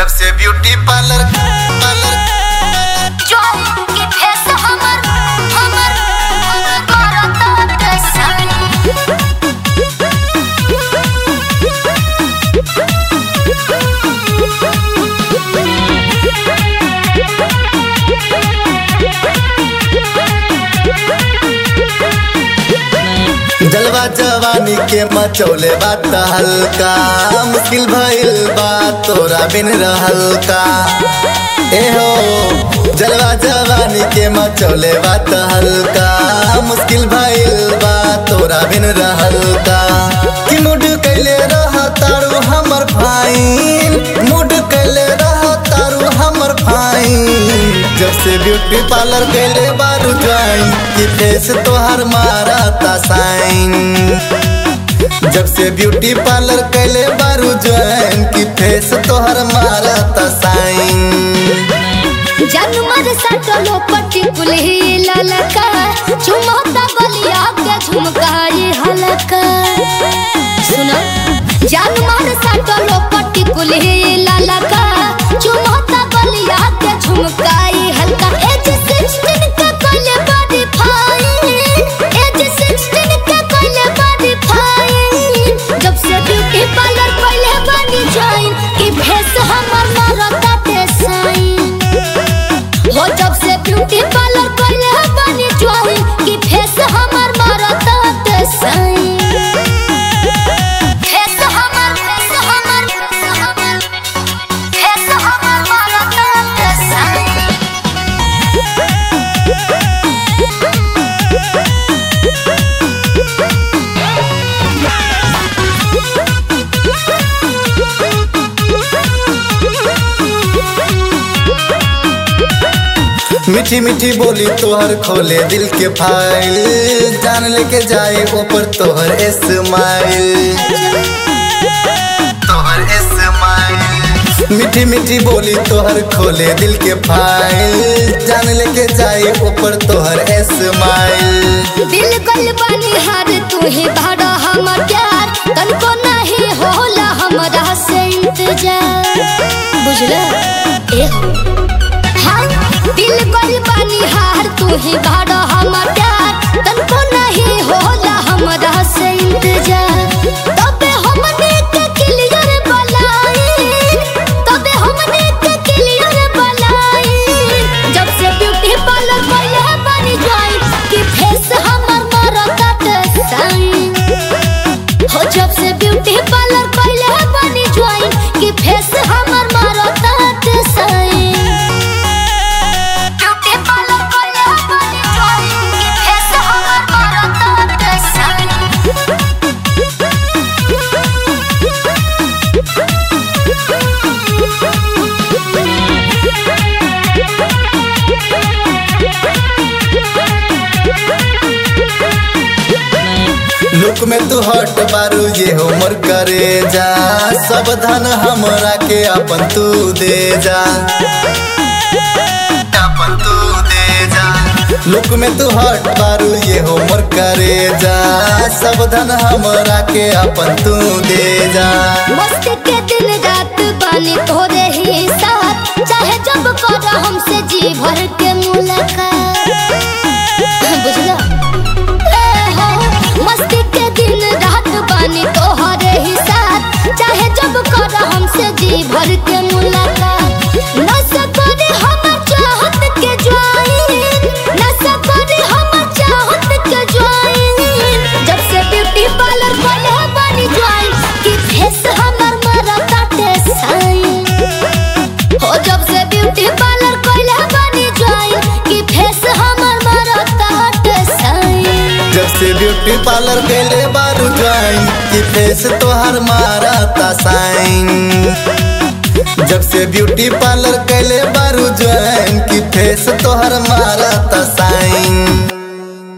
जब से beauty parlour की फेस हमर करत जलवा जवानी के मचौले बात हल्का मुश्किल भइल बा तोरा बिन रहल का एहो जलवा जवानी के मचौले बात हल्का मुश्किल भइल बा तोरा बिन रहल का कि मूड कैले रह तारू हमर फाइन मूड कैले रह तारू हमर फाइन जब से ब्यूटी पार्लर कैले बारू ज्वाइन कि फेस तोहर मारा ता साइन जब से ब्यूटी पार्लर कैले बारू ज्वाइन कि फेस तोहर मारा ता साइन जनमर सटलो पर्टिकुलर ललका झुमता बलिया के झुमकाई हलका सुनो जनमर सटलो पर्टिकुलर ललका झुमता बलिया के झुमकाई हलका एज 16 का कोले बॉडी फाइन एज 16 का कोले बॉडी फाइन जब से ब्यूटी पार्लर कोले बनी ज्वाइन कि फेस हमर मारता ते साइन हो जब से ब्यूटी पार्लर कोले बनी ज्वाइन कि फेस हमर मारता ते साइन फेस हमर मारता ते साइन मीठी मीठी बोली तोहर खोले दिल के फाइल जान लेके जाए ऊपर तोहर स्माइल मीठी मीठी बोली तोहर खोले दिल के फाइल जान लेके जाए ऊपर तोहर स्माइल दिल गल बनी हार तू ही भाड़ा हमर प्यार तनको नहीं होला हमरा से इंतजार बुझला हाँ दिल गल बनी हार तू ही भाड़ा हमर प्यार तनको नहीं होला हमरा से इंतजार तबे हमने के क्लियर बलाई तबे हमने के क्लियर बलाई जब से ब्यूटी पार्लर कोले बनी ज्वाइन कि फेस हमर मारता ते साइन हो जब से ब्यूटी पार्लर कोले बनी ज्वाइन कि फेस हमर मारता ते साइन ब्यूटी पार्लर कोले बनी ज्वाइन कि फेस हमर मारता ते साइन लुक में तू हट बारू ये हमर करे जा सब धन हमरा के अपन तू दे जा लुक में तू हट बारू ये हमर करे जा सब धन हमरा के अपन तू दे जा मस्त के दिन रात बानी तोरे ही साथ चाहे जब कर हमसे जी भर के मुलाकात बुझला मस्त के दिन रात बानी तोहरे ही साथ चाहे जब कर हमसे जी भर के मुलाकात नशा करे हम चाहत के ज्वाइन नशा करे हम चाहत के ज्वाइन जब से ब्यूटी पार्लर कोले बनी ज्वाइन कि फेस हमर मारता ते साइन हो जब से ब्यूटी पार्लर कोले बनी ज्वाइन कि फेस हमर मारता ते साइन जब से ब्यूटी पार्लर कैले बारू ज्वाइन कि फेस तोहर मारा ता साइन जब से ब्यूटी पार्लर कैले बारू ज्वाइन कि फेस तोहर मारा ता साइन।